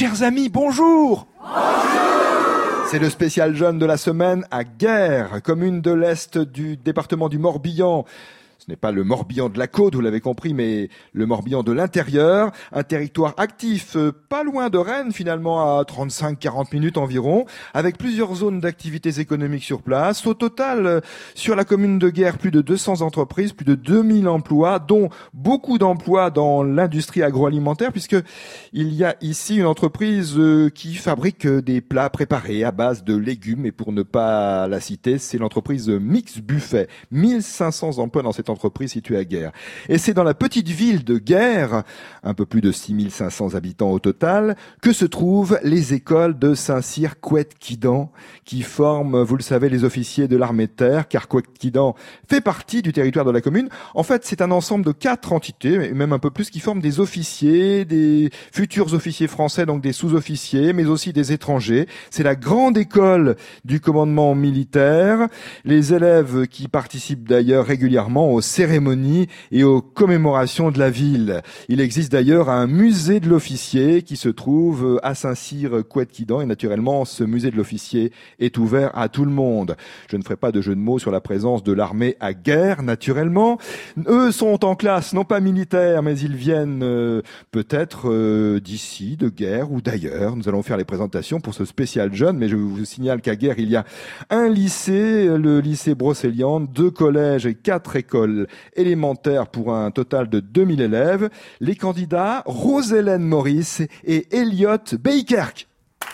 Chers amis, bonjour. C'est le spécial jeune de la semaine à Guers, commune de l'Est du département du Morbihan. Ce n'est pas le Morbihan de la côte, vous l'avez compris, mais le Morbihan de l'intérieur. Un territoire actif, pas loin de Rennes, finalement, à 35-40 minutes environ, avec plusieurs zones d'activités économiques sur place. Au total, sur la commune de Guers, plus de 200 entreprises, plus de 2000 emplois, dont beaucoup d'emplois dans l'industrie agroalimentaire, puisque il y a ici une entreprise qui fabrique des plats préparés à base de légumes. Et pour ne pas la citer, c'est l'entreprise Mix Buffet. 1500 emplois dans cette entreprise située à Guers. Et c'est dans la petite ville de Guers, un peu plus de 6500 habitants au total, que se trouvent les écoles de Saint-Cyr-Couët-Quidan, qui forment, vous le savez, les officiers de l'armée de terre, car Couët-Quidan fait partie du territoire de la commune. En fait, c'est un ensemble de 4 entités, même un peu plus, qui forment des officiers, des futurs officiers français, donc des sous-officiers, mais aussi des étrangers. C'est la grande école du commandement militaire. Les élèves qui participent d'ailleurs régulièrement aux cérémonies et aux commémorations de la ville. Il existe d'ailleurs un musée de l'officier qui se trouve à Saint-Cyr-Couët-Quidan et naturellement ce musée de l'officier est ouvert à tout le monde. Je ne ferai pas de jeu de mots sur la présence de l'armée à Guers, naturellement. Eux sont en classe, non pas militaire, mais ils viennent peut-être d'ici, de Guers ou d'ailleurs. Nous allons faire les présentations pour ce spécial jeune, mais je vous signale qu'à Guers, il y a un lycée, le lycée Brocéliande, 2 collèges et 4 écoles élémentaires pour un total de 2000 élèves. Les candidats, Rose-Hélène Maurice et Elliot Beykerk.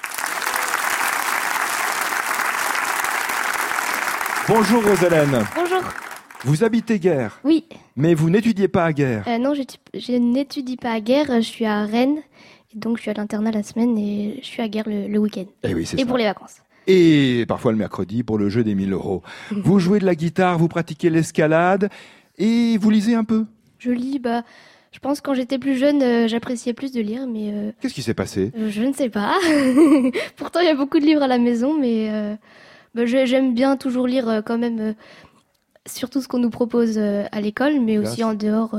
Bonjour Rose-Hélène. Bonjour. Vous habitez Guers. Oui. Mais vous n'étudiez pas à Guers. Non, je n'étudie pas à Guers, je suis à Rennes. Et donc je suis à l'internat la semaine et je suis à Guers le week-end. Et oui, c'est ça. Et pour les vacances. Et parfois le mercredi pour le jeu des 1000 €. Vous jouez de la guitare, vous pratiquez l'escalade et vous lisez un peu. Je lis, je pense que quand j'étais plus jeune, j'appréciais plus de lire, mais... Qu'est-ce qui s'est passé ? Je ne sais pas. Pourtant, il y a beaucoup de livres à la maison, mais j'aime bien toujours lire quand même, surtout ce qu'on nous propose à l'école, mais aussi en dehors,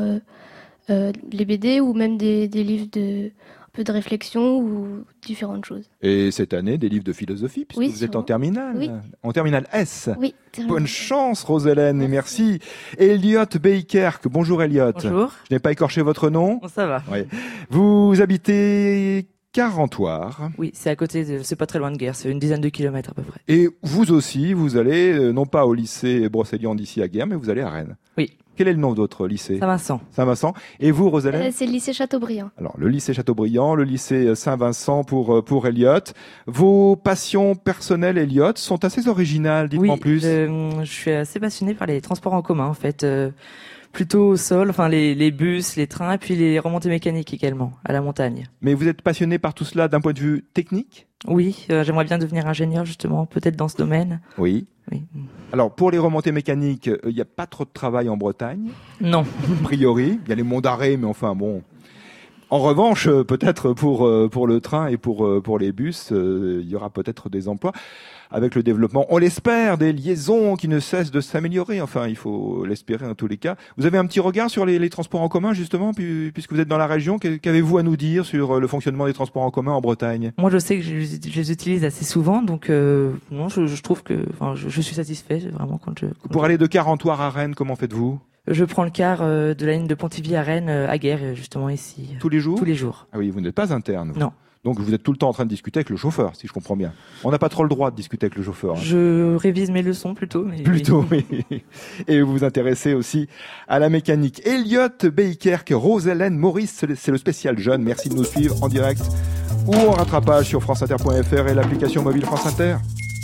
les BD ou même des livres un peu de réflexion ou différentes choses. Et cette année, des livres de philosophie, puisque vous êtes en terminale. Oui. En terminale S. Oui. Bonne chance, Rose-Hélène, et merci. Elliot Beykerk. Bonjour, Elliot. Bonjour. Je n'ai pas écorché votre nom. Bon, ça va. Oui. Vous habitez Carentoire. Oui, c'est à côté, c'est pas très loin de Guers, c'est une dizaine de kilomètres à peu près. Et vous aussi, vous allez, non pas au lycée Brocéliande d'ici à Guers, mais vous allez à Rennes. Oui. Quel est le nom de votre lycée ? Saint-Vincent. Saint-Vincent. Et vous, Rose-Hélène ? C'est le lycée Chateaubriand. Alors, le lycée Chateaubriand, le lycée Saint-Vincent pour Elliot. Vos passions personnelles, Elliot, sont assez originales, dites-moi en plus. Je suis assez passionné par les transports en commun, en fait. Plutôt au sol, enfin les bus, les trains, et puis les remontées mécaniques également, à la montagne. Mais vous êtes passionné par tout cela d'un point de vue technique ? Oui, j'aimerais bien devenir ingénieur, justement, peut-être dans ce domaine. Oui. Oui. Alors, pour les remontées mécaniques, il n'y a pas trop de travail en Bretagne. Non. A priori, il y a les monts d'arrêt, mais enfin bon. En revanche, peut-être pour le train et pour les bus, il y aura peut-être des emplois avec le développement, on l'espère, des liaisons qui ne cessent de s'améliorer. Enfin, il faut l'espérer en tous les cas. Vous avez un petit regard sur les transports en commun, justement, puisque vous êtes dans la région. Qu'avez-vous à nous dire sur le fonctionnement des transports en commun en Bretagne ? Moi, je sais que je les utilise assez souvent, donc non, je trouve que, je suis satisfait vraiment Pour aller de Carentoire à Rennes, comment faites-vous ? Je prends le car de la ligne de Pontivy à Rennes, à Guers, justement ici. Tous les jours ? Tous les jours. Ah oui, vous n'êtes pas interne. Non. Donc vous êtes tout le temps en train de discuter avec le chauffeur, si je comprends bien. On n'a pas trop le droit de discuter avec le chauffeur. Hein. Je révise mes leçons plutôt. Mais plutôt, oui. Et vous vous intéressez aussi à la mécanique. Elliot Beykerk, Rose-Hélène Maurice, c'est le spécial jeune. Merci de nous suivre en direct ou en rattrapage sur franceinter.fr et l'application mobile France Inter.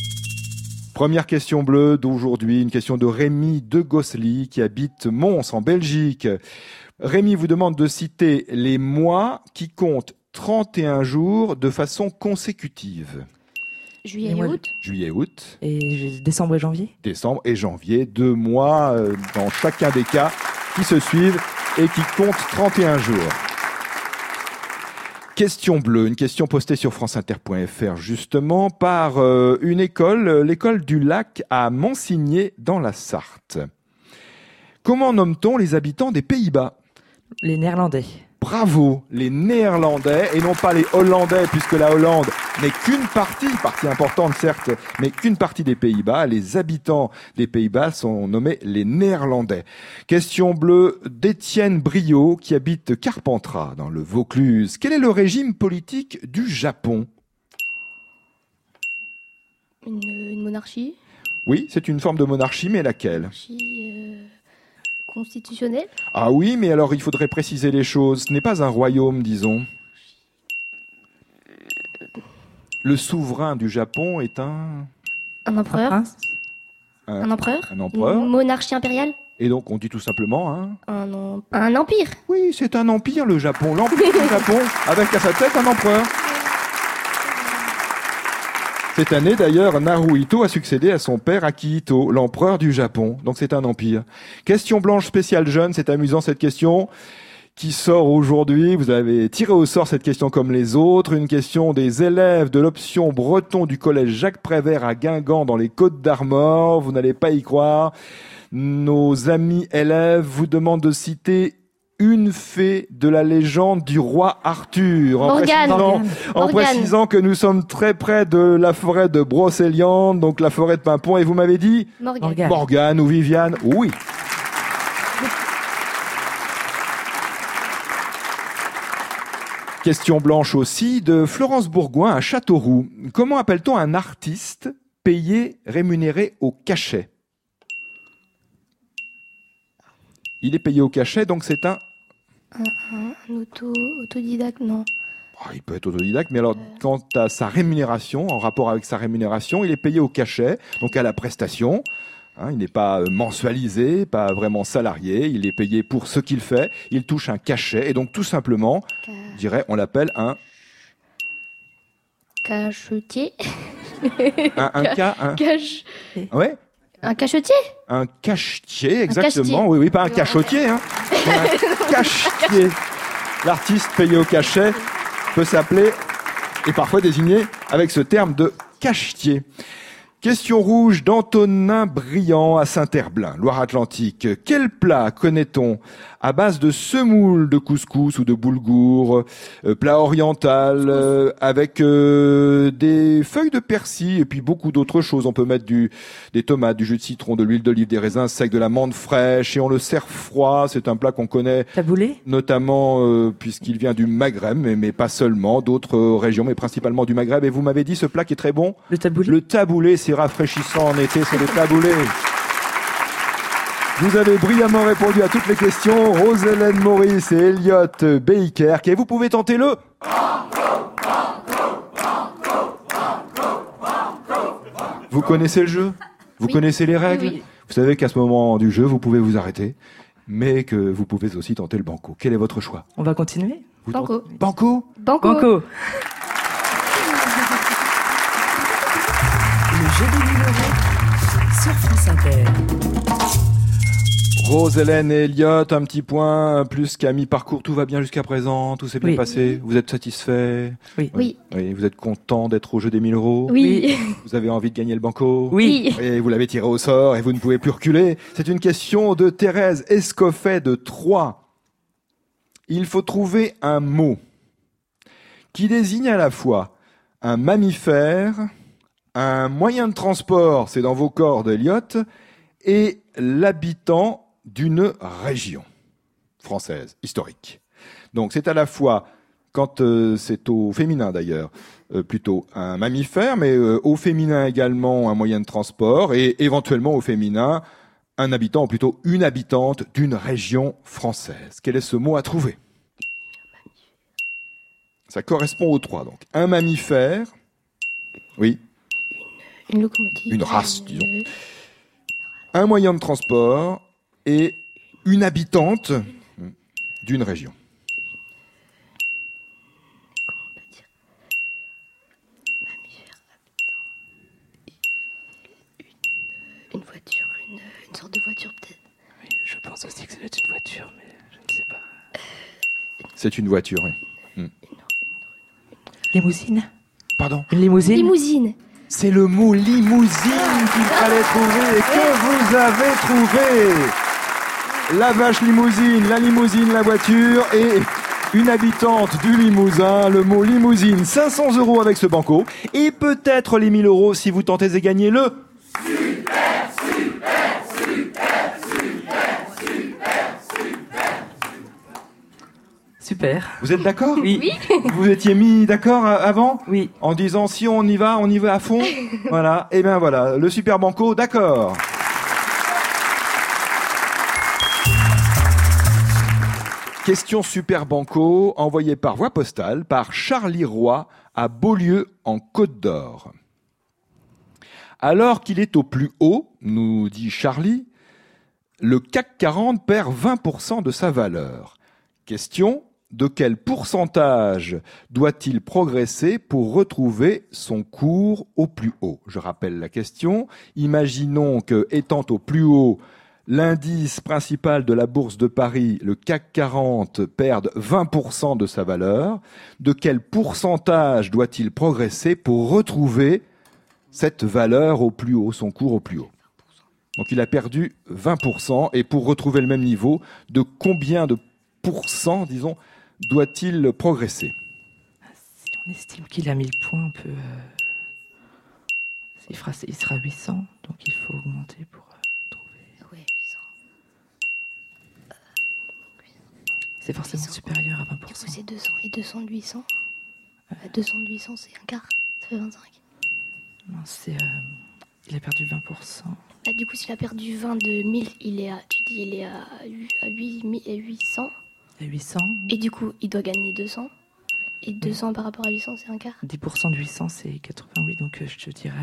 Première question bleue d'aujourd'hui, une question de Rémi de Gossely qui habite Mons en Belgique. Rémi vous demande de citer les mois qui comptent 31 jours de façon consécutive. Juillet et août. Juillet et août. Et décembre et janvier. Décembre et janvier, 2 mois dans chacun des cas qui se suivent et qui comptent 31 jours. Question bleue, une question postée sur franceinter.fr justement par une école, l'école du Lac à Monsigné dans la Sarthe. Comment nomme-t-on les habitants des Pays-Bas ? Les Néerlandais. Bravo, les Néerlandais et non pas les Hollandais, puisque la Hollande n'est qu'une partie importante certes, mais qu'une partie des Pays-Bas. Les habitants des Pays-Bas sont nommés les Néerlandais. Question bleue d'Étienne Briot qui habite Carpentras dans le Vaucluse. Quel est le régime politique du Japon ? Une monarchie. Oui, c'est une forme de monarchie, mais laquelle ? Monarchie constitutionnelle. Ah oui, mais alors il faudrait préciser les choses. Ce n'est pas un royaume, disons. Le souverain du Japon est un empereur. prince. Un empereur. Un empereur. Une monarchie impériale. Et donc on dit tout simplement Un empire. Oui, c'est un empire le Japon. L'empire du Japon, avec à sa tête un empereur. Cette année, d'ailleurs, Naruhito a succédé à son père Akihito, l'empereur du Japon. Donc c'est un empire. Question blanche spéciale jeune, c'est amusant cette question qui sort aujourd'hui. Vous avez tiré au sort cette question comme les autres. Une question des élèves de l'option breton du collège Jacques Prévert à Guingamp dans les Côtes-d'Armor. Vous n'allez pas y croire. Nos amis élèves vous demandent de citer une fée de la légende du roi Arthur, en précisant que nous sommes très près de la forêt de Brocéliande, donc la forêt de Pimpon, et vous m'avez dit Morgane ou Viviane. Oui. Question blanche aussi de Florence Bourgoin à Châteauroux. Comment appelle-t-on un artiste payé, rémunéré au cachet ? Il est payé au cachet, donc c'est un autodidacte, non. Il peut être autodidacte, mais alors quant à sa rémunération, en rapport avec sa rémunération, il est payé au cachet, donc à la prestation. Il n'est pas mensualisé, pas vraiment salarié, il est payé pour ce qu'il fait, il touche un cachet, et donc tout simplement, je dirais, on l'appelle un... Cachetier. Ouais. Un cachetier. Un cachetier, exactement. Oui, pas un cachotier, un cachetier. L'artiste payé au cachet peut s'appeler, et parfois désigné avec ce terme de cachetier. Question rouge d'Antonin Briand à Saint-Herblain, Loire-Atlantique. Quel plat connaît-on à base de semoule de couscous ou de boulgour, plat oriental avec des feuilles de persil et puis beaucoup d'autres choses. On peut mettre des tomates, du jus de citron, de l'huile d'olive, des raisins secs, de la menthe fraîche et on le sert froid. C'est un plat qu'on connaît taboulé, notamment puisqu'il vient du Maghreb, mais pas seulement, d'autres régions, mais principalement du Maghreb. Et vous m'avez dit ce plat qui est très bon ? Le taboulé. Le taboulé, c'est rafraîchissant en été, c'est le taboulé. Vous avez brillamment répondu à toutes les questions. Rose-Hélène Maurice et Elliot Baker. Et vous pouvez tenter le... Vous connaissez le jeu ? Vous connaissez les règles ? Oui. Vous savez qu'à ce moment du jeu, vous pouvez vous arrêter, mais que vous pouvez aussi tenter le banco. Quel est votre choix ? On va continuer ? Banco. Banco ? Banco. Le jeu des numéros sur France Inter. Rose-Hélène et Elliot, un petit point, plus qu'à mi-parcours, tout va bien jusqu'à présent, tout s'est bien passé, vous êtes satisfait ? Oui. Vous êtes content d'être au jeu des 1000 euros ? Oui. Vous avez envie de gagner le banco ? Oui. Et vous l'avez tiré au sort et vous ne pouvez plus reculer. C'est une question de Thérèse Escoffet de Troyes. Il faut trouver un mot qui désigne à la fois un mammifère, un moyen de transport, c'est dans vos cordes, Elliot, et l'habitant d'une région française, historique. Donc c'est à la fois, quand c'est au féminin d'ailleurs, plutôt un mammifère, mais au féminin également un moyen de transport, et éventuellement au féminin un habitant, ou plutôt une habitante d'une région française. Quel est ce mot à trouver ? Ça correspond aux trois, donc. Un mammifère, oui. Une locomotive. Une race, disons. Un moyen de transport et une habitante d'une région. Comment on peut dire ? Mammifère, habitant. Une voiture, une sorte de voiture peut-être. Oui, je pense aussi que ça doit être une voiture, mais je ne sais pas. C'est une voiture, oui. Limousine ? Pardon ? Une limousine ? Limousine. C'est le mot limousine qu'il fallait trouver et que vous avez trouvé. La vache limousine, la voiture et Une habitante du Limousin, le mot limousine, 500 € avec ce banco. Et peut-être les 1000 € si vous tentez de gagner le... Super. Vous êtes d'accord? Oui. Vous étiez mis d'accord avant? Oui. En disant si on y va à fond. Voilà. Et bien voilà, le super banco, d'accord. Question super banco envoyée par voie postale par Charlie Roy à Beaulieu en Côte d'Or. Alors qu'il est au plus haut, nous dit Charlie, le CAC 40 perd 20% de sa valeur. Question: de quel pourcentage doit-il progresser pour retrouver son cours au plus haut? Je rappelle la question. Imaginons que, étant au plus haut, l'indice principal de la bourse de Paris, le CAC 40, perde 20% de sa valeur. De quel pourcentage doit-il progresser pour retrouver cette valeur au plus haut, son cours au plus haut? Donc il a perdu 20%, et pour retrouver le même niveau, de combien de pourcents, disons, doit-il progresser? Si on estime qu'il a 1000 points, on peut... il sera 800, donc il faut augmenter pour trouver... Ouais, 800. C'est forcément 800. supérieur à 20%. Du coup, c'est 200. Et 200 de 800 200 de 800, c'est un quart. Ça fait 25. Non, il a perdu 20%. Bah, du coup, s'il a perdu 20 de 1000, il est à 800. Il y a 800. Et du coup, il doit gagner 200. Et 200 par rapport à 800, c'est un quart. 10% de 800, c'est 88, donc je te dirais...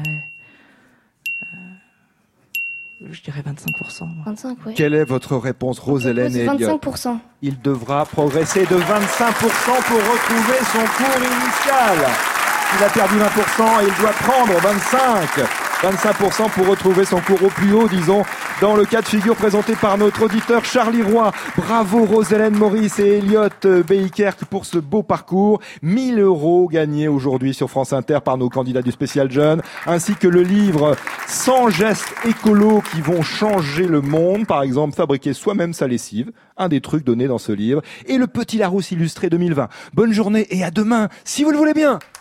je dirais 25%. Moi. 25, ouais. Quelle est votre réponse, Rose-Hélène et Elliot? 25%. Il devra progresser de 25% pour retrouver son cours initial. Il a perdu 20% et il doit prendre 25% pour retrouver son cours au plus haut, disons, dans le cas de figure présenté par notre auditeur Charlie Roy. Bravo Rose-Hélène Maurice et Elliot Beykerk pour ce beau parcours. 1000 € gagnés aujourd'hui sur France Inter par nos candidats du spécial jeune, ainsi que le livre 100 gestes écolos qui vont changer le monde. Par exemple, fabriquer soi-même sa lessive, un des trucs donnés dans ce livre, et le Petit Larousse illustré 2020. Bonne journée et à demain, si vous le voulez bien.